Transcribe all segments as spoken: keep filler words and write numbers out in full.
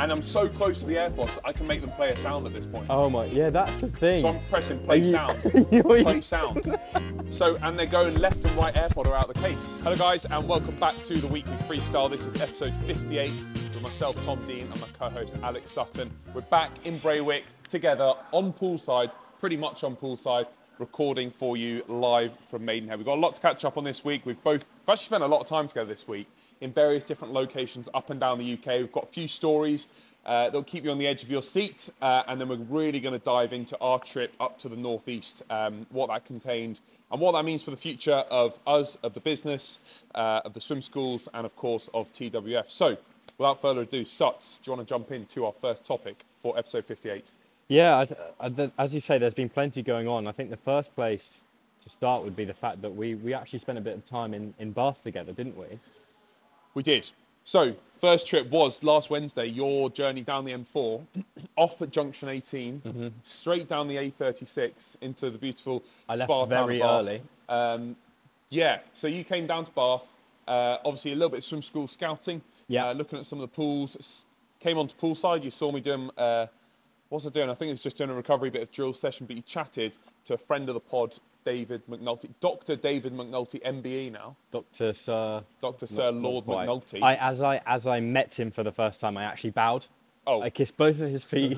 And I'm so close to the AirPods, I can make them play a sound at this point. Oh my, yeah, that's the thing. So I'm pressing play you- sound, you- play sound. So, and they're going left and right AirPod are out of the case. Hello guys, and welcome back to the Weekly Freestyle. This is episode fifty-eight with myself, Tom Dean, and my co-host, Alex Sutton. We're back in Braywick together on poolside, pretty much on poolside, recording for you live from Maidenhead. We've got a lot to catch up on this week. We've both we've actually spent a lot of time together this week in various different locations up and down the U K. We've got a few stories uh, that'll keep you on the edge of your seat, uh, and then we're really going to dive into our trip up to the northeast, um, what that contained, and what that means for the future of us, of the business, uh, of the swim schools, and of course of T W F. So, without further ado, Suts, do you want to jump into our first topic for episode fifty-eight? Yeah, I, I, as you say, there's been plenty going on. I think the first place to start would be the fact that we, we actually spent a bit of time in, in Bath together, didn't we? We did. So, first trip was last Wednesday, your journey down the M four, off at junction eighteen, mm-hmm. straight down the A thirty-six into the beautiful I left spa town of very Bath. early. Um, yeah, so you came down to Bath, uh, obviously a little bit of swim school scouting, Yeah. uh, looking at some of the pools, came onto poolside, you saw me doing... Uh, What's I doing? I think it was just doing a recovery bit of drill session, but you chatted to a friend of the pod, David McNulty, Doctor David McNulty, M B E now. Doctor Sir... Doctor Sir not- Lord not quite. McNulty. I, as I as I met him for the first time, I actually bowed. Oh. I kissed both of his feet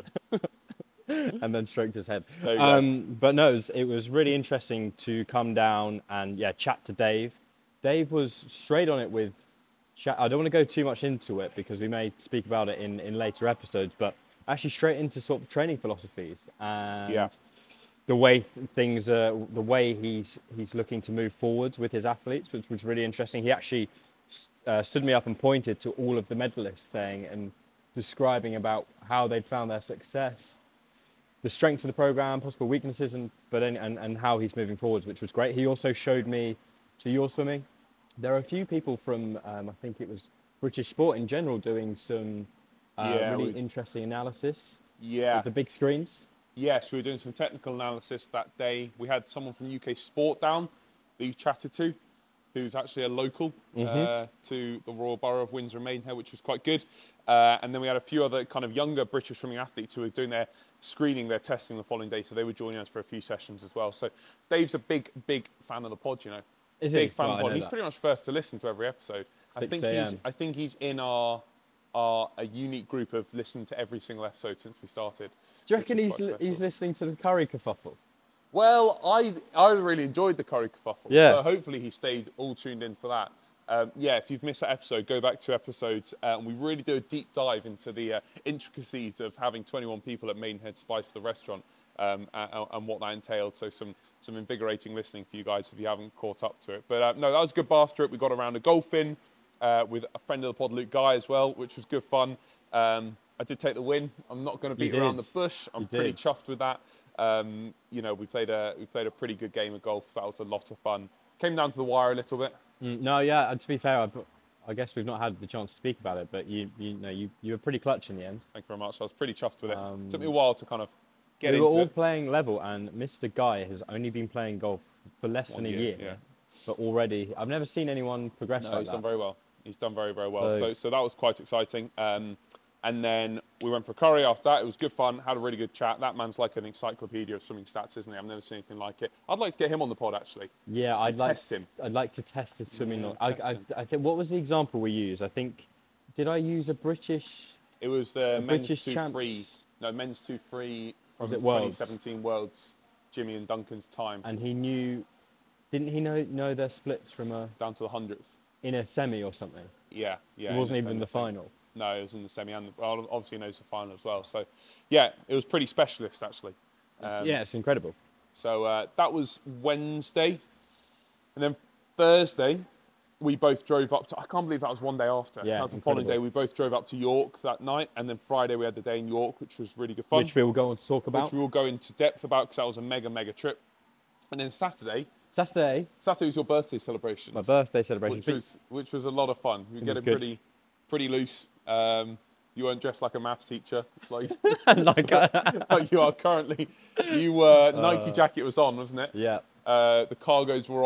and then stroked his head. There you go. Um, but no, it was, it was really interesting to come down and yeah, chat to Dave. Dave was straight on it with chat. I don't want to go too much into it because we may speak about it in, in later episodes, but actually straight into sort of training philosophies and Yeah. the way th- things are, the way he's he's looking to move forwards with his athletes, which was really interesting. He actually uh, stood me up and pointed to all of the medalists, saying and describing about how they'd found their success, the strengths of the program, possible weaknesses, and but and, and, and how he's moving forwards, which was great. He also showed me, so you're swimming. There are a few people from, um, I think it was British Sport in general, doing some uh, Yeah, really we- interesting analysis yeah. with the big screens. Yes, we were doing some technical analysis that day. We had someone from U K Sport down that you chatted to, who's actually a local uh, to the Royal Borough of Windsor and Maidenhead, which was quite good. Uh, and then we had a few other kind of younger British swimming athletes who were doing their screening, their testing the following day. So they were joining us for a few sessions as well. So Dave's a big, big fan of the pod, you know. Is big he? fan Well, of I the pod. know He's that. pretty much first to listen to every episode. I six think a he's m. I think he's in our our a unique group of listened to every single episode since we started. Do you reckon which is he's quite li- he's special. listening to the curry kerfuffle? Well, I I really enjoyed the curry kerfuffle. Yeah. So hopefully he stayed all tuned in for that. Um, yeah, if you've missed that episode, go back two episodes, uh, and we really do a deep dive into the uh, intricacies of having twenty-one people at Maidenhead Spice, the restaurant, um, and, and what that entailed. So some some invigorating listening for you guys if you haven't caught up to it. But uh, no, that was a good Bath trip. We got around a golfing uh, with a friend of the pod, Luke Guy, as well, which was good fun. Um, I did take the win. I'm not going to You beat around the did. bush. I'm You pretty did. chuffed with that. Um, you know, we played a we played a pretty good game of golf. So that was a lot of fun. Came down to the wire a little bit. Mm, no, yeah. To be fair, I, I guess we've not had the chance to speak about it, but you you know you, you were pretty clutch in the end. Thank you very much. I was pretty chuffed with it. Um, Took me a while to kind of get we were into all it. playing level, and Mister Guy has only been playing golf for less One than a year, year. yeah. But already, I've never seen anyone progress No, like he's that. done very well. He's done very, very well. So, So- so that was quite exciting. Um, and then we went for a curry after that. It was good fun. Had a really good chat. That man's like an encyclopedia of swimming stats, isn't he? I've never seen anything like it. I'd like to get him on the pod, actually. Yeah, I'd like Test him. I'd like to test his swimming. Yeah, knowledge. I, test I, him. I think what was the example we used? I think did I use a British? It was the men's British two champs. free. No, men's two free from Was it twenty Worlds? seventeen Worlds. Jimmy and Duncan's time And he knew, didn't he know know their splits from a down to the hundredth. in a semi or something? Yeah, yeah. It in wasn't the even semi, the I think. final. No, it was in the semi and the, well, obviously he knows the final as well. So, yeah, it was pretty specialist actually. Um, yeah, it's incredible. So uh, that was Wednesday, and then Thursday we both drove up to. I can't believe that was one day after. Yeah, that was the following day. incredible. We both drove up to York that night, and then Friday we had the day in York, which was really good fun. Which we will go on to talk about. which we will go into depth about because that was a mega mega trip. And then Saturday, Saturday, Saturday was your birthday celebration. my birthday celebration. which was which was a lot of fun. We It get was it good. pretty pretty loose. Um, you weren't dressed like a maths teacher, like, like, uh, like you are currently. You were Nike jacket was on, wasn't it? yeah, Uh, the cargos were on.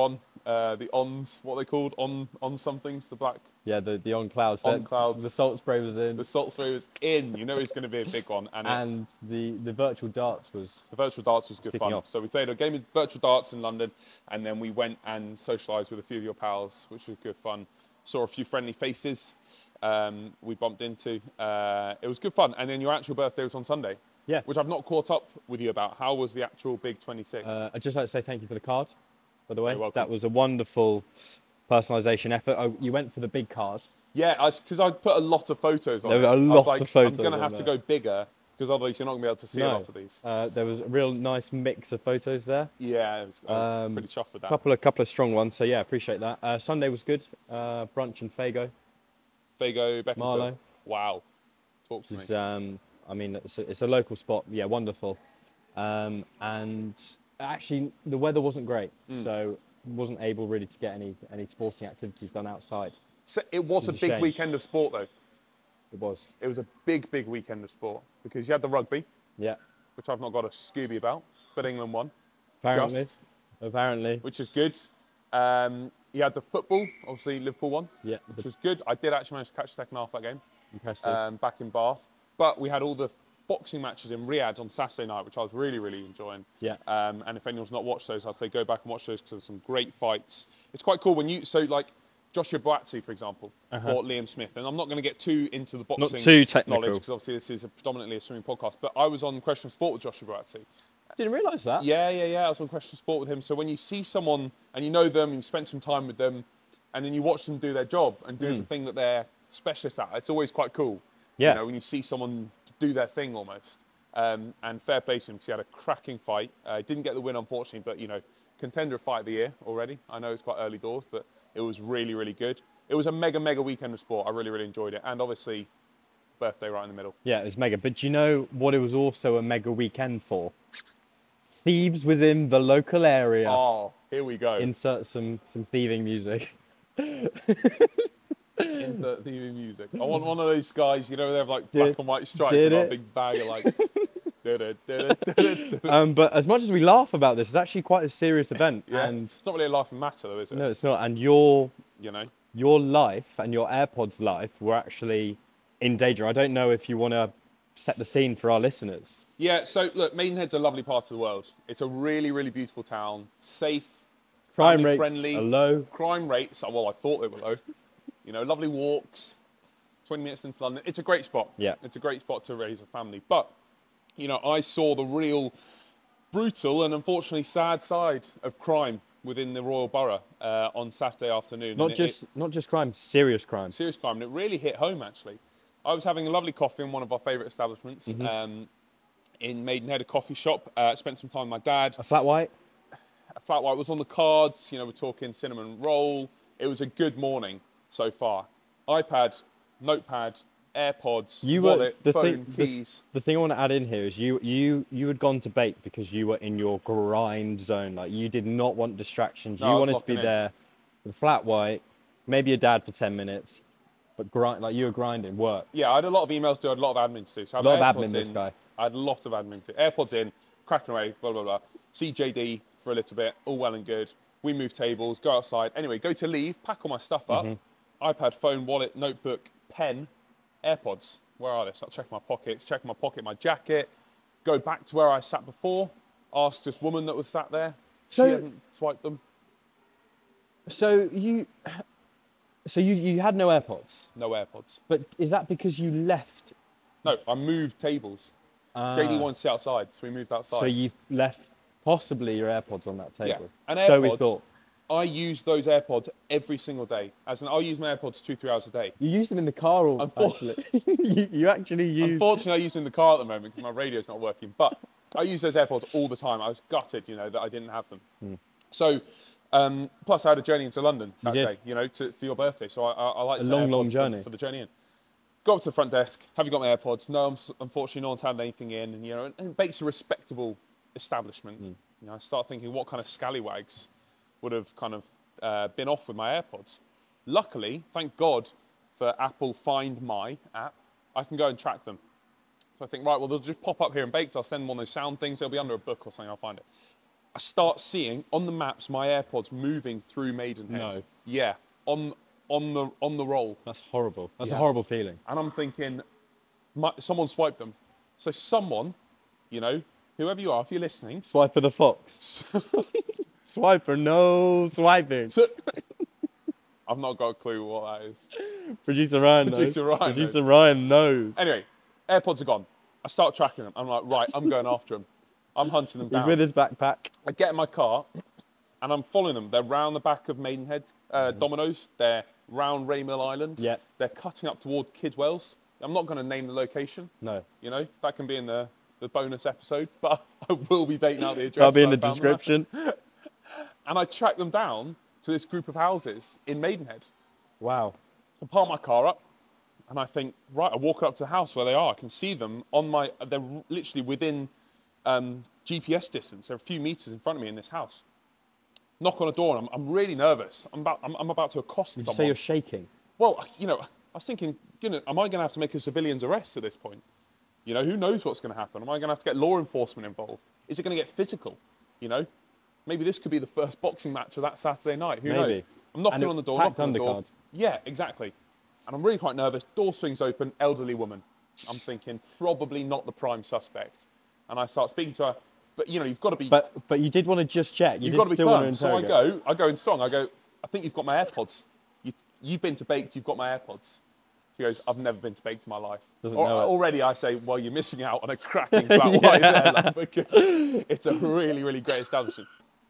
uh, the ons, what are they called? On on somethings, the black. Yeah, the, the on clouds. On the, clouds. The salt spray was in. The salt spray was in. You know it's going to be a big one. And, and it, the, the virtual darts was... The virtual darts was good fun. Off. So we played a game of virtual darts in London, and then we went and socialised with a few of your pals, which was good fun. Saw a few friendly faces um, we bumped into. Uh, it was good fun. And then your actual birthday was on Sunday. Yeah. Which I've not caught up with you about. How was the actual big twenty-sixth? Uh, I'd just like to say thank you for the card, by the way. You're welcome. That was a wonderful personalisation effort. Oh, you went for the big card. Yeah, because I, I put a lot of photos on There it. were I was lots like, of photos I'm going to on have to there. go bigger, because otherwise you're not going to be able to see No. a lot of these. Uh, there was a real nice mix of photos there. Yeah, I was, I was Um, pretty chuffed with that. Couple of couple of strong ones. So yeah, appreciate that. Uh, Sunday was good. Uh, brunch and Fago. Fago, Beaconsfield. Marlow. Wow. Talk to me. It's, um, I mean, it's a, it's a local spot. Yeah, wonderful. Um, and actually, the weather wasn't great, Mm. so wasn't able really to get any any sporting activities done outside. So it was a It's a big shame. weekend of sport, though. It was. It was a big, big weekend of sport, because you had the rugby, Yeah. which I've not got a Scooby about, but England won. Apparently. Just, Apparently. which is good. Um, you had the football, obviously Liverpool won, Yeah. which was good. I did actually manage to catch the second half of that game. Impressive. um, back in Bath. But we had all the boxing matches in Riyadh on Saturday night, which I was really, really enjoying. Yeah. Um, and if anyone's not watched those, I'd say go back and watch those because there's some great fights. It's quite cool when you, so like Joshua Boatsi, for example, Uh-huh. fought Liam Smith. And I'm not going to get too into the boxing too technical. knowledge because obviously this is a predominantly a swimming podcast. But I was on Question of Sport with Joshua Boatsi. Didn't realise that. Yeah, yeah, yeah. I was on Question of Sport with him. So when you see someone and you know them, you spend some time with them, and then you watch them do their job and do the thing that they're specialists at, it's always quite cool. Yeah. You know, when you see someone do their thing almost. Um, and fair play to him because he had a cracking fight. Uh, didn't get the win, unfortunately, but, you know, contender of fight of the year already. I know it's quite early doors, but it was really, really good. It was a mega, mega weekend of sport. I really, really enjoyed it. And obviously, birthday right in the middle. Yeah, it was mega. But do you know what it was also a mega weekend for? Thieves within the local area. Oh, here we go. Insert some some thieving music. Insert T V music. I want one of those guys, you know, they have like black Did- and white stripes did and like it? a big bag of like. da-da, da-da, da-da, da-da. Um, but as much as we laugh about this, it's actually quite a serious event. Yeah, And it's not really a laughing matter though, is it? no, it's not. And your You know. your life and your AirPods life were actually in danger. I don't know if you want to set the scene for our listeners. Yeah, so look, Maidenhead's a lovely part of the world. It's a really, really beautiful town. Safe, Crime family rates friendly. are low. Crime rates, well, I thought they were low. You know, lovely walks, twenty minutes into London. It's a great spot. Yeah. It's a great spot to raise a family. But, you know, I saw the real brutal and unfortunately sad side of crime within the Royal Borough uh, on Saturday afternoon. Not And it- just not just crime, serious crime. serious crime, and it really hit home actually. I was having a lovely coffee in one of our favourite establishments Mm-hmm. um, in Maidenhead, a coffee shop. Uh, spent some time with my dad. A flat white. A flat white was on the cards. You know, we're talking cinnamon roll. It was a good morning so far. iPad, notepad, AirPods, You were wallet, the phone, thing. The, keys. the thing I want to add in here is you you you had gone to bake because you were in your grind zone. Like you did not want distractions. No, you I was wanted to locking be in. there with a flat white, maybe your dad for ten minutes, but grind like you were grinding work. Yeah, I had a lot of emails to do, I had a lot of admin to do. So I had A lot my of AirPods admin, this in. guy. I had a lot of admin to do. AirPods in, cracking away, blah, blah, blah. See J D for a little bit, all well and good. We move tables, go outside. Anyway, go to leave, pack all my stuff up. Mm-hmm. iPad, phone, wallet, notebook, pen, AirPods. Where are they? Start checking my pockets, checking my pocket, my jacket. Go back to where I sat before. Ask this woman that was sat there. So- she hadn't swiped them. So you, so you you had no AirPods, No AirPods. but is that because you left? No, I moved tables. J D Ah, wanted to sit outside, so we moved outside. So you've left possibly your AirPods on that Yeah, table. and so we AirPods, thought. I use those AirPods every single day. As in, I'll use my AirPods two, three hours a day. You use them in the car, or Unfor- actually, you, you actually use. Unfortunately, I use them in the car at the moment because my radio's not working. But I use those AirPods all the time. I was gutted, you know, that I didn't have them. Hmm. So, um, plus I had a journey into London that did. day, you know, to, for your birthday. So I, I, I like A to long, AirPods long for- journey. for the journey in. Go up to the front desk. Have you got my AirPods? No, I'm, s- unfortunately, no one's had anything in. And you know, and, and Bake's a respectable establishment. Hmm. You know, I start thinking, what kind of scallywags would have kind of uh, been off with my AirPods? Luckily, thank God for Apple Find My app, I can go and track them. So I think, right, well, they'll just pop up here in Baked. I'll send them one of those sound things. They'll be under a book or something. I'll find it. I start seeing on the maps my AirPods moving through Maidenhead. No. Yeah, on on the on the roll. That's horrible. That's Yeah. a horrible feeling. And I'm thinking, my, someone swiped them. So someone, you know, whoever you are, if you're listening, Swiper the fox. Swiper, no swiping. I've not got a clue what that is. Producer Ryan knows. Producer Ryan Producer knows. Ryan knows. Anyway, AirPods are gone. I start tracking them. I'm like, right, I'm going after them. I'm hunting them He's down. with his backpack. I get in my car and I'm following them. They're round the back of Maidenhead, uh, Domino's. They're round Raymill Island. Yep. They're cutting up toward Kidwells. I'm not going to name the location. No. You know, that can be in the, the bonus episode, but I will be baiting out the address. That'll be in that the I found them at. description. And I track them down to this group of houses in Maidenhead. Wow. I park my car up and I think, right, I walk up to the house where they are. I can see them on my, they're literally within um, G P S distance. They're a few meters in front of me in this house. Knock on a door and I'm, I'm really nervous. I'm about, I'm, I'm about to accost Did you someone. say you're shaking? Well, you know, I was thinking, you know, am I going to have to make a civilian's arrest at this point? You know, who knows what's going to happen? Am I going to have to get law enforcement involved? Is it going to get physical? You know, maybe this could be the first boxing match of that Saturday night. Who knows? Maybe. I'm knocking And on the door, packed knocking on the door. undercard. Yeah, exactly. And I'm really quite nervous. Door swings open, elderly woman. I'm thinking, probably not the prime suspect. And I start speaking to her. But, you know, you've got to be... But but you did want to just check. You You've did got to be still want to firm. So I interrogate. go, I go in strong. I go, I think you've got my AirPods. You, you've been to Baked, you've got my AirPods. She goes, I've never been to Baked in my life. Doesn't Or- know it. already I say, well, you're missing out on a cracking flat white there, love, because it's a really, really great establishment.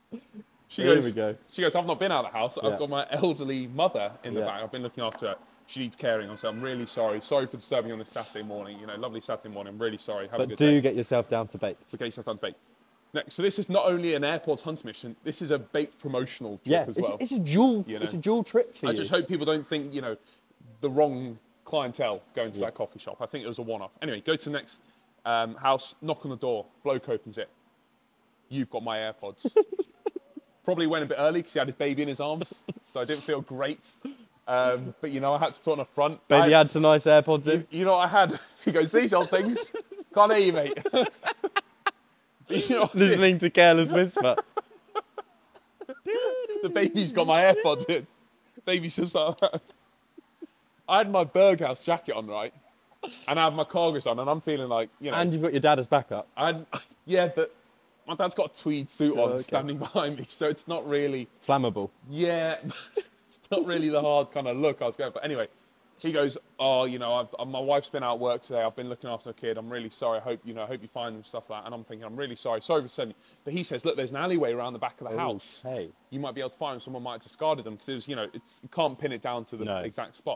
She There goes, we go. She goes, I've not been out of the house. Yeah. I've got my elderly mother in the Yeah. back. I've been looking after her. She needs caring. I said, I'm really sorry. Sorry for disturbing you on this Saturday morning. You know, lovely Saturday morning. I'm really sorry. Have a But good do day. get yourself down to bait. So get yourself down to Baked. Next, so this is not only an AirPods hunt mission, this is a Baked promotional trip Yeah, as it's, well. it's a dual. You know. It's a dual trip for I you. just hope people don't think, you know, the wrong clientele going to that coffee shop. I think it was a one-off. Anyway, go to the next um, house, knock on the door, bloke opens it. You've got my AirPods. Probably went a bit early because he had his baby in his arms, so I didn't feel great. Um, but, you know, I had to put on a front. Baby I, had some nice AirPods in. you, you know what I had? He goes, these old things. Can't hear you, mate. But you know what I did? Listening to Careless Whisper. The baby's got my AirPods in. Baby's just like that. I had my Berghaus jacket on, right? And I have my cargos on, and I'm feeling like, you know. And you've got your dad as backup. And yeah, but my dad's got a tweed suit on Oh, okay. standing behind me, so it's not really, Flammable. yeah, it's not really the hard kind of look I was going for. Anyway, he goes, oh, you know, I've, my wife's been out of work today. I've been looking after a kid. I'm really sorry. I hope, you know, I hope you find them, stuff like that. And I'm thinking, I'm really sorry. Sorry for sending you. But he says, look, there's an alleyway around the back of the house. Hey. You might be able to find them. Someone might have discarded them because it was, you know, it's, you can't pin it down to the No. exact spot.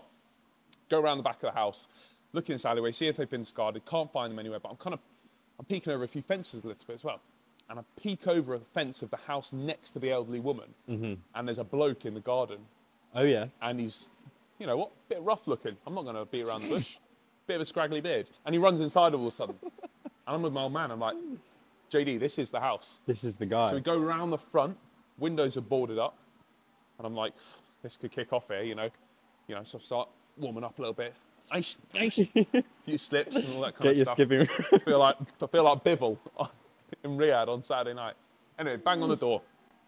Go around the back of the house, look in this alleyway, see if they've been discarded. Can't find them anywhere, but I'm kind of, I'm peeking over a few fences a little bit as well. And I peek over a fence of the house next to the elderly woman, Mm-hmm. and there's a bloke in the garden, Oh yeah. and he's, you know what, bit rough looking. I'm not going to beat around the bush. Bit of a scraggly beard. And he runs inside all of a sudden. And I'm with my old man. I'm like, J D, this is the house. This is the guy. So we go around the front. Windows are boarded up. And I'm like, this could kick off here, you know. You know, so I start warming up a little bit. Ice, ice. A few slips and all that kind Get of your stuff. skipping. I feel like I feel like Bivol in Riyadh on Saturday night. Anyway, bang on the door.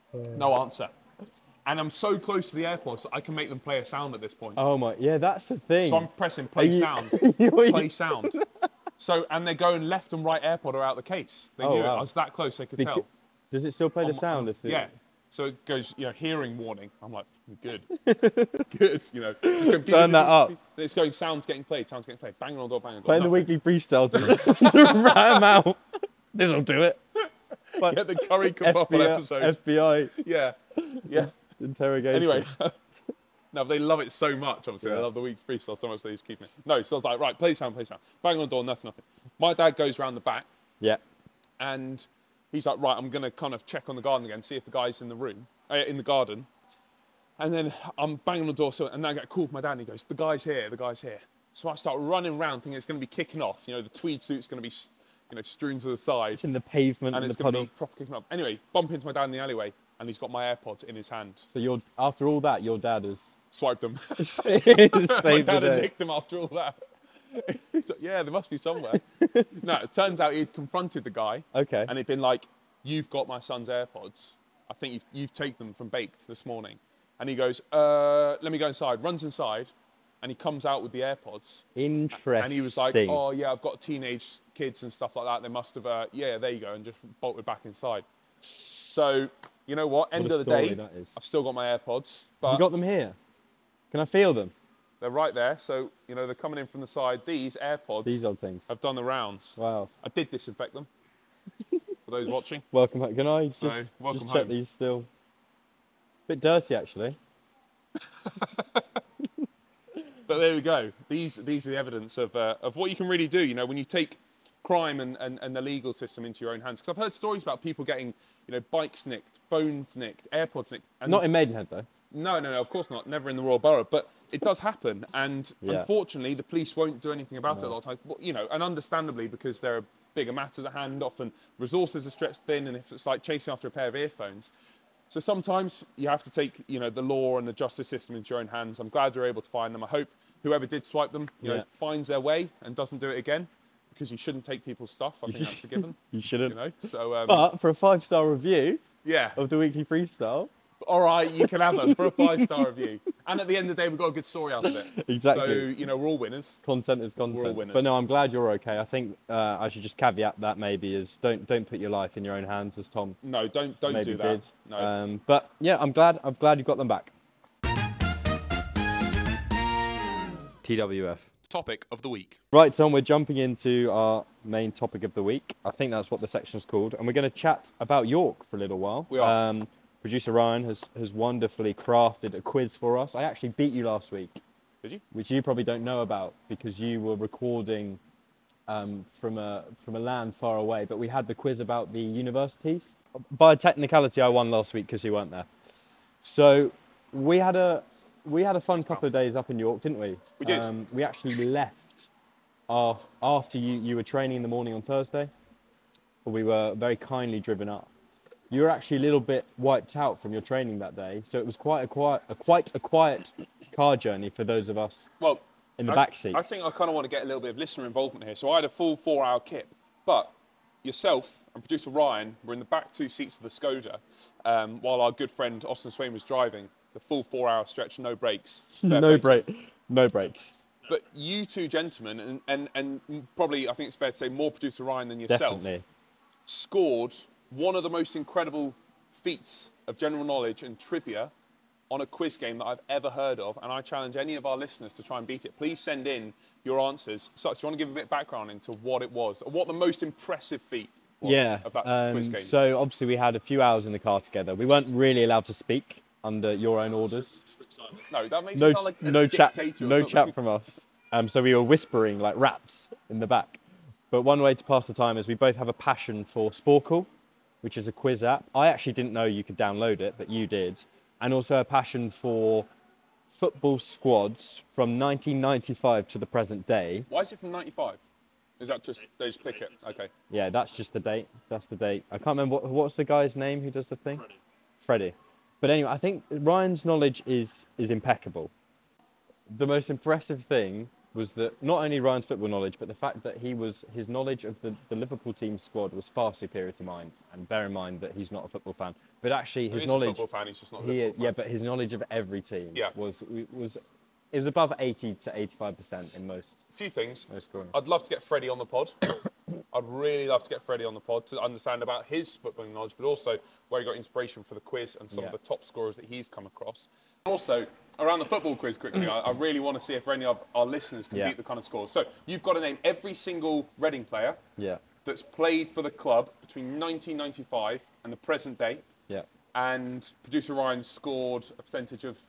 No answer. And I'm so close to the AirPods that I can make them play a sound at this point. Oh my, yeah, that's the thing. So I'm pressing play you- sound, You're- play sound. So, and they're going left and right AirPod are out the case. They Oh, knew it. wow. I was that close, they could Beca- tell. Does it still play the On my- sound? If it... Yeah. So it goes, you know, hearing warning. I'm like, good, good, you know. Just going, Turn that up. It's going, sounds getting played, sounds getting played. Banging on the door, banging on the door. Play the nothing. weekly freestyle to, to ram out. This'll do it. But Get the curry kerfuffle episode. F B I Yeah, yeah. interrogation. Anyway, no, they love it so much, obviously. They Yeah. love the weekly freestyle so much they just keep it. No, so I was like, right, play sound, play sound. Bang on the door, nothing, nothing. My dad goes round the back Yeah. and he's like, right, I'm going to kind of check on the garden again, see if the guy's in the room, uh, in the garden. And then I'm banging on the door, so, and then I get a call from my dad and he goes, the guy's here, the guy's here. So I start running around thinking it's going to be kicking off. You know, the tweed suit's going to be, you know, strewn to the side. It's in the pavement And and it's the going to puddle. be proper kicking up. Anyway, bump into my dad in the alleyway and he's got my AirPods in his hand. So your after all that, your dad has Swiped them. saved My the dad had day. nicked him after all that. He's like, yeah, there must be somewhere. No, it turns out he'd confronted the guy Okay. and he'd been like, you've got my son's AirPods. I think you've, you've taken them from Baked this morning. And he goes, uh, let me go inside. Runs inside, and he comes out with the AirPods. Interesting. And he was like, oh, yeah, I've got teenage kids and stuff like that. They must have, uh, yeah, there you go, and just bolted back inside. So, you know what? End What a of the day, story that is. I've still got my AirPods. But You got them here? Can I feel them? they're right there. So, you know, they're coming in from the side. These AirPods These old things. have done the rounds. Wow. I did disinfect them, for those watching. Welcome back. Can I just, So, welcome just check home. these still? Bit dirty, actually. But there we go. These these are the evidence of uh, of what you can really do. You know, when you take crime and, and, and the legal system into your own hands. Because I've heard stories about people getting, you know, bikes nicked, phones nicked, AirPods nicked. And Not in Maidenhead, though. No, no, no, of course not. Never in the Royal Borough. But it does happen. And Yeah. unfortunately, the police won't do anything about it a No. lot of times. Well, you know, and understandably, because there are bigger matters at hand, often resources are stretched thin. And if it's like chasing after a pair of earphones. So sometimes you have to take, you know, the law and the justice system into your own hands. I'm glad you're able to find them. I hope whoever did swipe them, you Yeah. know, finds their way and doesn't do it again, because you shouldn't take people's stuff. I think that's a given. You shouldn't. You know, so um, But for a five-star review yeah. of the Weekly Freestyle, All right, you can have them for a five-star review. And at the end of the day, we've got a good story out of it. Exactly. So, you know, we're all winners. content is content. We're all winners. But no, I'm glad you're okay. I think uh, I should just caveat that maybe is don't don't put your life in your own hands, as Tom No, don't don't maybe do that. did. No. Um, but yeah, I'm glad. I'm glad you got them back. T W F. Topic of the week. Right, Tom, we're jumping into our main topic of the week. I think that's what the section's called. And we're going to chat about York for a little while. We are. Um, producer Ryan has, has wonderfully crafted a quiz for us. I actually beat you last week, Did you? which you probably don't know about because you were recording um, from, a, from a land far away. But we had the quiz about the universities. By technicality, I won last week because you weren't there. So we had a... We had a fun couple of days up in York, didn't we? We did. Um, we actually left af- after you, you were training in the morning on Thursday. We were very kindly driven up. You were actually a little bit wiped out from your training that day, so it was quite a quiet, a quite a quiet car journey for those of us Well, in the I, back seats. I think I kind of want to get a little bit of listener involvement here. So I had a full four-hour kit, but yourself and producer Ryan were in the back two seats of the Skoda, um, while our good friend Austin Swain was driving the full four-hour stretch, no breaks. Fair no play to break, no breaks. But you two gentlemen, and, and, and probably I think it's fair to say more producer Ryan than yourself, Definitely. scored one of the most incredible feats of general knowledge and trivia on a quiz game that I've ever heard of, and I challenge any of our listeners to try and beat it. Please send in your answers. So, do you want to give a bit of background into what it was, or what the most impressive feat was Yeah. of that um, quiz game? So obviously we had a few hours in the car together. We weren't really allowed to speak under your own orders. No, that makes No, you sound like a no chat, dictator or no something. chat from us. Um, so we were whispering like raps in the back. But one way to pass the time is we both have a passion for Sporkle, which is a quiz app. I actually didn't know you could download it, but you did. And also a passion for football squads from nineteen ninety-five to the present day. Why is it from ninety-five? Is that just, they just pick it? Okay. Yeah, that's just the date. That's the date. I can't remember what, what's the guy's name who does the thing? Freddie. Freddie. But anyway, I think Ryan's knowledge is is impeccable. The most impressive thing was that not only Ryan's football knowledge, but the fact that he was his knowledge of the, the Liverpool team squad was far superior to mine. And bear in mind that he's not a football fan, but actually his He's knowledge. a football fan, he's just not a he, Liverpool fan. yeah, but his knowledge of every team Yeah. was was it was above eighty to eighty-five percent in most. A few things. most scoring. I'd love to get Freddie on the pod. I'd really love to get Freddie on the pod to understand about his footballing knowledge, but also where he got inspiration for the quiz and some Yeah. of the top scorers that he's come across. Also, around the football quiz quickly, I, I really want to see if any of our listeners can Yeah. beat the kind of scores. So you've got to name every single Reading player Yeah, that's played for the club between nineteen ninety-five and the present day. yeah. And producer Ryan scored a percentage of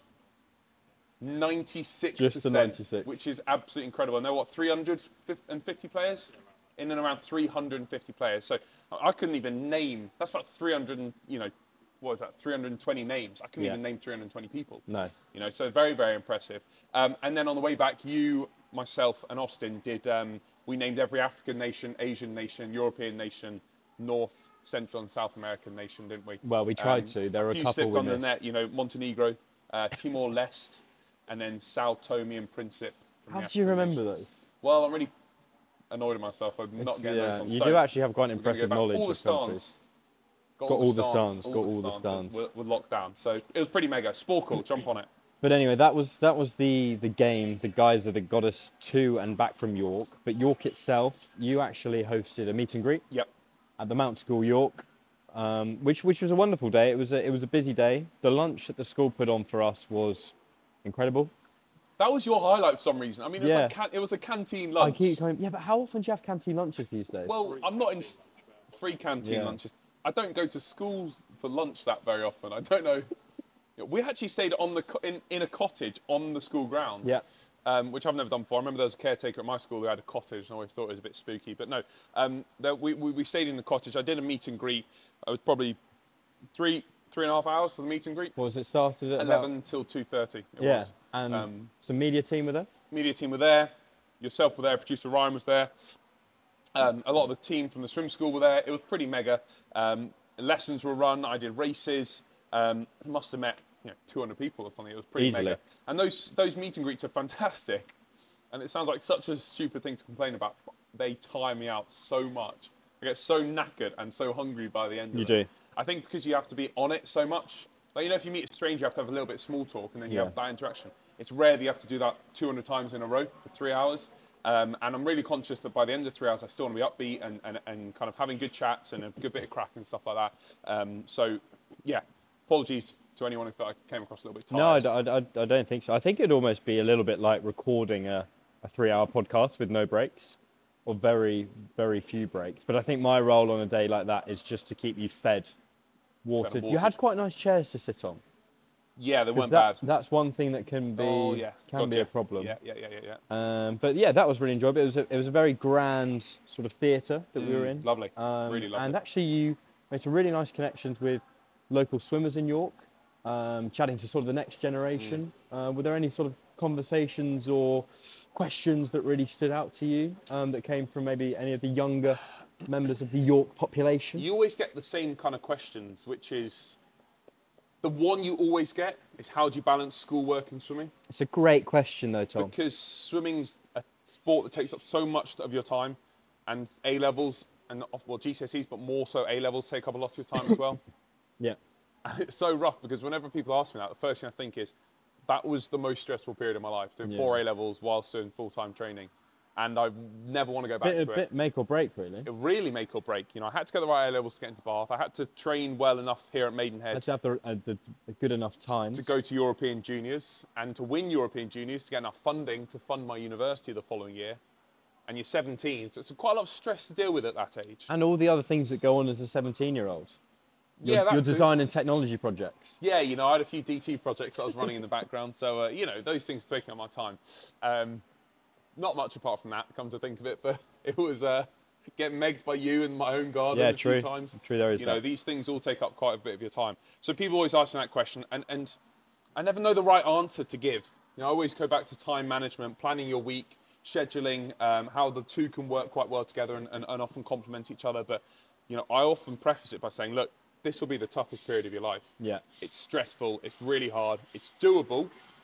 ninety-six percent, Just the ninety-six. which is absolutely incredible. And there are, what, three hundred fifty players? In and around three hundred fifty players. So I couldn't even name, that's about three hundred, and, you know, what is that, three hundred twenty names. I couldn't Yeah. even name three hundred twenty people. No. You know, so very, very impressive. Um, and then on the way back, you, myself, and Austin did, um, we named every African nation, Asian nation, European nation, North, Central, and South American nation, didn't we? Well, we tried to. There a were a few couple slipped we on the missed. net, you know, Montenegro, uh, Timor-Leste, and then Sao Tome and Principe. from How the do you African remember nations. those? Well, I'm really annoyed at myself. I'm not getting yeah, those on. you So do actually have quite we're gonna impressive go back. knowledge All the of countries. stars. Got all the stands, got all the stands. Were, were locked down. So it was pretty mega. Sport cool, jump on it. But anyway, that was that was the the game, the guys that got us to and back from York. But York itself, you actually hosted a meet and greet. Yep. At the Mount School York, um, which which was a wonderful day. It was a, it was a busy day. The lunch that the school put on for us was incredible. That was your highlight for some reason. I mean, it was, Yeah. like can, it was a canteen lunch. I keep going, yeah, but how often do you have canteen lunches these days? Well, I'm not in s- free canteen Yeah. lunches. I don't go to schools for lunch that very often. I don't know. We actually stayed on the co- in, in a cottage on the school grounds. Yeah. Um, which I've never done before. I remember there was a caretaker at my school who had a cottage, and I always thought it was a bit spooky. But no, um, there, we, we we stayed in the cottage. I did a meet and greet. I was probably three three and a half hours for the meet and greet. What was it started at? Eleven About, till two thirty. It yeah, was. and Um, some media team were there. Media team were there. Yourself were there. Producer Ryan was there. Um, a lot of the team from the swim school were there. It was pretty mega. Um, lessons were run. I did races. Um, I must have met you know, two hundred people or something. It was pretty Easily. mega. And those those meet and greets are fantastic. And it sounds like such a stupid thing to complain about. But they tire me out so much. I get so knackered and so hungry by the end of You it. do. I think because you have to be on it so much. Like, you know, if you meet a stranger, you have to have a little bit of small talk and then you Yeah. have that interaction. It's rare that you have to do that two hundred times in a row for three hours. Um, and I'm really conscious that by the end of three hours, I still want to be upbeat and, and, and kind of having good chats and a good bit of crack and stuff like that. Um, so, yeah, apologies to anyone if I came across a little bit tired. No, I, I, I- I don't think so. I think it'd almost be a little bit like recording a, a three-hour podcast with no breaks, or very, very few breaks. But I think my role on a day like that is just to keep you fed, watered. You had watered. quite nice chairs to sit on. Yeah, they 'Cause weren't that, bad. That's one thing that can be Oh, yeah. can be Gotcha. a problem. Yeah, yeah, yeah, yeah. yeah. Um, but yeah, that was really enjoyable. It was a, it was a very grand sort of theatre that we were Mm, in. lovely. Um, Really lovely. And actually, you made some really nice connections with local swimmers in York, um, chatting to sort of the next generation. Mm. Uh, were there any sort of conversations or questions that really stood out to you um, that came from maybe any of the younger members of the York population? You always get the same kind of questions, which is the one you always get is how do you balance schoolwork and swimming? It's a great question, though, Tom. Because swimming's a sport that takes up so much of your time, and A levels and well G C S Es, but more so A levels take up a lot of your time as well. Yeah. And it's so rough because whenever people ask me that, the first thing I think is that was the most stressful period of my life, doing Yeah. four A levels whilst doing full-time training, and I never want to go back Bit, to a it. bit make or break, really. It really make or break. You know, I had to get the right A levels to get into Bath. I had to train well enough here at Maidenhead Had to have the, uh, the, the good enough time. to go to European Juniors and to win European Juniors to get enough funding to fund my university the following year. And you're seventeen, so it's quite a lot of stress to deal with at that age. And all the other things that go on as a seventeen-year-old. Your, Yeah, that your too. design and technology projects. Yeah, you know, I had a few D T projects that I was running in the background, so uh, you know, those things taking up my time. Um, not much apart from that, come to think of it, but it was uh, getting megged by you in my own garden Yeah, a true. few times. True, there is You know, that. these things all take up quite a bit of your time. So people always ask me that question, and, and I never know the right answer to give. You know, I always go back to time management, planning your week, scheduling, um, how the two can work quite well together and, and, and often complement each other. But, you know, I often preface it by saying, look, this will be the toughest period of your life. Yeah. It's stressful, it's really hard, it's doable,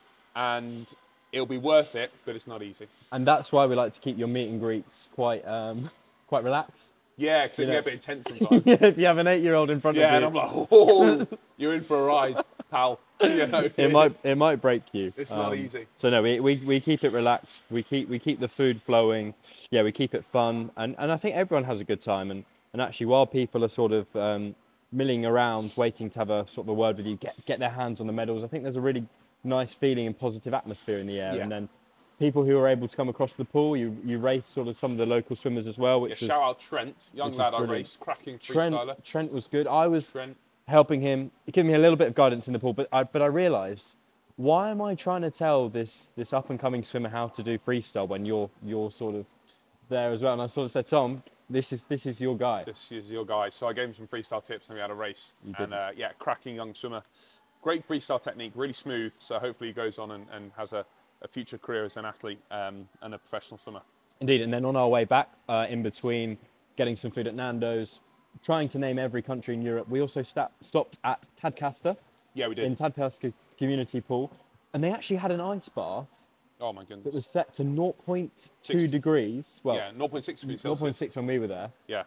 and it'll be worth it, but it's not easy. And that's why we like to keep your meet and greets quite um, quite relaxed. Yeah, because it You can know. get a bit intense sometimes. Yeah, if you have an eight-year-old in front Yeah, of and you, I'm like, oh, you're in for a ride, pal. You know, it might it might break you. It's not easy. So no, we, we, we keep it relaxed. We keep we keep the food flowing. Yeah, we keep it fun, and, and I think everyone has a good time. And, and actually, while people are sort of um, milling around, waiting to have a sort of a word with you, get get their hands on the medals, I think there's a really nice feeling and positive atmosphere in the air. Yeah. And then people who are able to come across the pool, you you race sort of some of the local swimmers as well, Yeah, which was shout out Trent, young which is lad I brilliant. raced, cracking Trent. freestyler. Trent was good. I was Trent. helping him, giving me a little bit of guidance in the pool, but I, but I realised, why am I trying to tell this this up and coming swimmer how to do freestyle when you're you're sort of there as well? And I sort of said, Tom, this is this is your guy. This is your guy. So I gave him some freestyle tips and we had a race. You And did. uh, yeah, cracking young swimmer. Great freestyle technique, really smooth. So hopefully he goes on and, and has a, a future career as an athlete um, and a professional swimmer. Indeed. And then on our way back, uh, in between getting some food at Nando's, trying to name every country in Europe, we also sta- stopped at Tadcaster Yeah, we did. in Tadcaster Community Pool, and they actually had an ice bath Oh my that goodness. was set to zero point two Six- degrees. Well, yeah, zero point six degrees zero Celsius. point six when we were there. Yeah.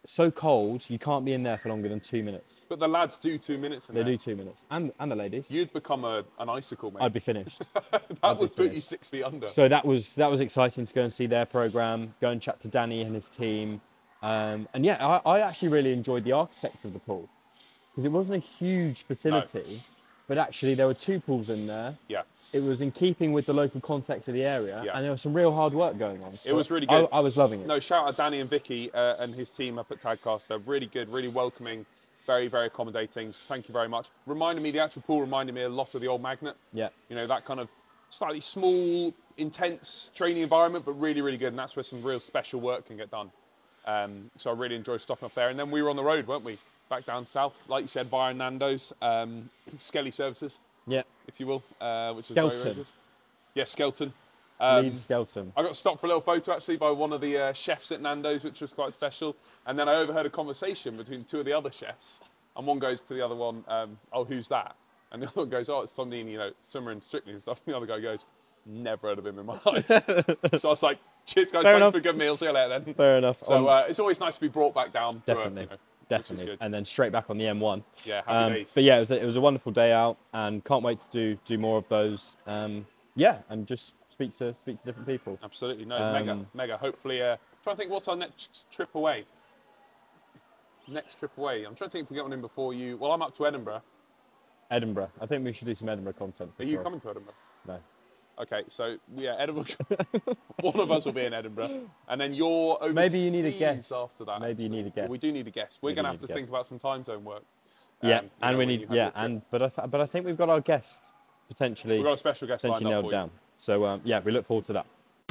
so cold, you can't be in there for longer than two minutes. But the lads do two minutes in They there. do two minutes. And, and the ladies. You'd become a, an icicle, mate. I'd be finished. that I'd would be put you finished. six feet under. So that was that was exciting to go and see their program, go and chat to Danny and his team. Um, and yeah, I, I actually really enjoyed the architecture of the pool because it wasn't a huge facility, no. but actually there were two pools in there. Yeah. It was in keeping with the local context of the area, yeah. and there was some real hard work going on. So it was really good. I, I was loving it. No, shout out Danny and Vicky uh, and his team up at Tadcast. They're really good, really welcoming, very, very accommodating. Thank you very much. Reminded me, the actual pool reminded me a lot of the old Magnet. Yeah. You know, that kind of slightly small, intense training environment, but really, really good. And that's where some real special work can get done. Um, so I really enjoyed stopping off there. And then we were on the road, weren't we? Back down south, like you said, via Nando's, um, Skelly Services, yeah, if you will, uh, which is Skelton. very, very good. Yeah, Skelton. Um, Leave Skelton. I got stopped for a little photo actually by one of the uh, chefs at Nando's, which was quite special. And then I overheard a conversation between two of the other chefs, and one goes to the other one, um, "Oh, who's that?" And the other one goes, "Oh, it's Tom Dean, you know, swimmer in Strictly and stuff." And the other guy goes, "Never heard of him in my life." So I was like, "Cheers, guys, Fair thanks enough. for a good meal. See you later then." Fair enough. So uh, it's always nice to be brought back down. Definitely. To earth, you know, Definitely, which is good. and then straight back on the M one. Yeah, happy um, days. But yeah, it was a, it was a wonderful day out, and can't wait to do do more of those. Um, yeah, and just speak to speak to different people. Absolutely, no, Um, mega, mega. Hopefully, uh, trying to think what's our next trip away. Next trip away. I'm trying to think if we get one in before you. Well, I'm up to Edinburgh. Edinburgh. I think we should do some Edinburgh content. Are you coming to Edinburgh? No. Okay, so yeah, Edinburgh. One of us will be in Edinburgh, and then you're overseas. Maybe you need a guest after that. Maybe you actually. need a guest. Well, we do need a guest. We're Maybe going to you have to need a think about some time zone work. Yeah, um, you and know, we when need you have yeah, your trip. and but I th- but I think we've got our guest potentially. We've got a special guest lined potentially up nailed for down. So um, yeah, we look forward to that.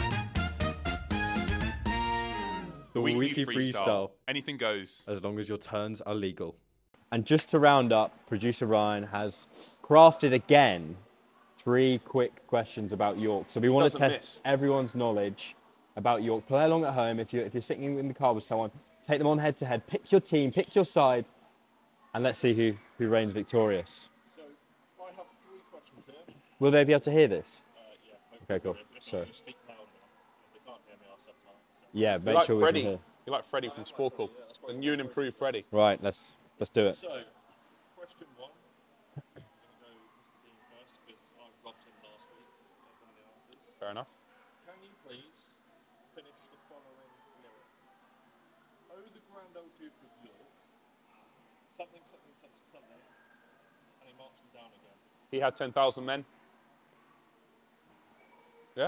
The weekly, weekly freestyle. freestyle. Anything goes. As long as your turns are legal. And just to round up, producer Ryan has crafted again three quick questions about York. So we want to doesn't test miss. everyone's knowledge about York. Play along at home. If you're, if you're sitting in the car with someone, take them on head to head. Pick your team, pick your side, and let's see who, who reigns victorious. So I have three questions here. Will they be able to hear this? Uh, yeah. Okay, cool. If So- not, just speak loud enough. They can't hear me. I'll subtitle. So. Yeah, You're make like sure Freddie. we can hear. You're like Freddie from Sporkle. The new and improved Freddie. Right, let's let's do it. So, question one. I'm going to go Mister Dean first because I robbed him last week of one of the answers. Fair enough. Can you please finish the following lyric? Oh, the grand old Duke of York. Something, something, something, something. And he marched them down again. He had ten thousand men. Yeah?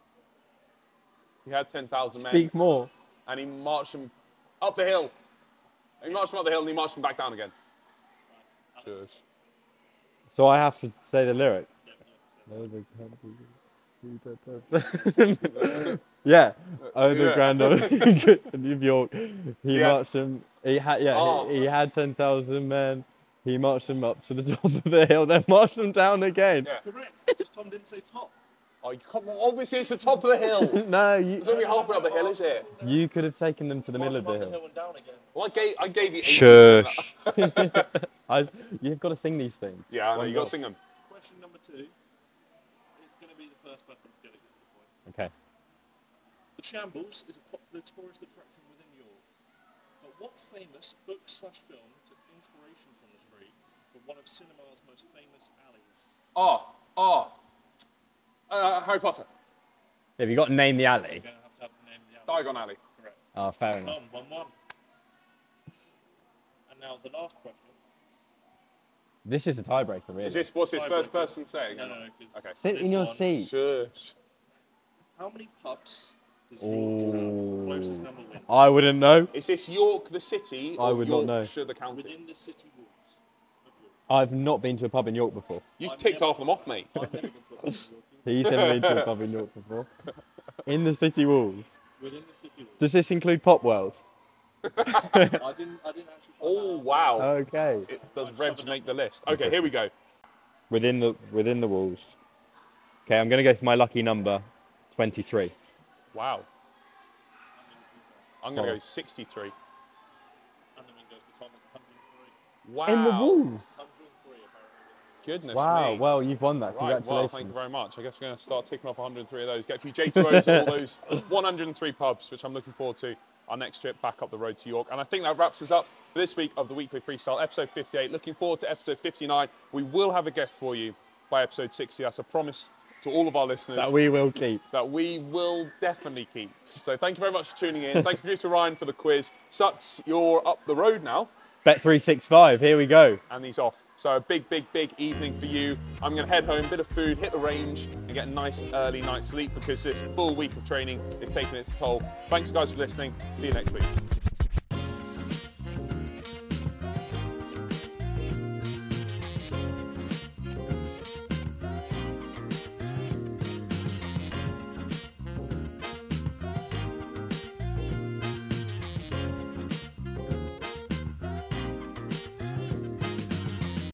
He had ten thousand men. Speak more. And he marched them up the hill. He marched them up the hill and he marched them back down again. Shush. So I have to say the lyric. Yeah. Oh, the Yeah. grand old Duke of York. He Yeah. marched them. He had yeah. Oh. He, he had ten thousand men. He marched them up to the top of the hill, then marched them down again. Yeah. Correct. Because Tom didn't say top. Oh, you come on, obviously it's the top of the hill. No, you It's only halfway up the hill, is it? you could have taken them to the middle Marched of them the up hill. and down again. Well, I gave, I gave you eight. Shush. I, you've got to sing these things. Yeah, I know, One you got go. to sing them. Question number two. It's going to be the first person to get it gets the point. Okay. The Shambles is a popular tourist attraction within York. But what famous book slash film took inspiration from the street for one of cinema's most famous alleys? Oh, oh. Uh, Harry Potter. Have you got to name the You're alley? going to have to have the name of the alley. Diagon Alley. Correct. Oh, fair enough. Tom, one one. And now the last question. This is the tiebreaker, really. Is this, what's this Tiebreaker. first person saying? No, no, no. 'cause Okay. Sit this in your one- seat. Shush. How many pubs does York have? Closest number wins. I wouldn't know. Is this York the city or I would not know. Yorkshire the county? Within the city walls of York. I've not been to a pub in York before. You've I've ticked never- half them off, mate. I've never been to a pub in York. He's never been to a pub in York before. In the city walls. Within the city walls. Does this include Pop World? I didn't. I didn't actually. Find Oh, that out. wow. Okay. It does Revs make the list? Okay, here we go. Within the within the walls. Okay, I'm going to go for my lucky number, twenty-three. Wow. I'm going to Oh. go sixty-three. And then it goes to Tom. It's one hundred three. Wow. In the walls. one hundred three apparently. Goodness Wow. me. Well, you've won that. Right, well, Congratulations. thank you very much. I guess we're going to start ticking off one hundred three of those. Get a few J two Os and all those one hundred three pubs, which I'm looking forward to. our next trip back up the road to York. And I think that wraps us up for this week of the Weekly Freestyle, episode fifty-eight. Looking forward to episode fifty-nine. We will have a guest for you by episode sixty. That's a promise to all of our listeners. That we will keep. That we will definitely keep. So thank you very much for tuning in. Thank you, producer Ryan, for the quiz. Suts, you're up the road now. Bet three sixty-five, here we go. And he's off. So a big, big, big evening for you. I'm going to head home, bit of food, hit the range, and get a nice and early night's sleep because this full week of training is taking its toll. Thanks, guys, for listening. See you next week.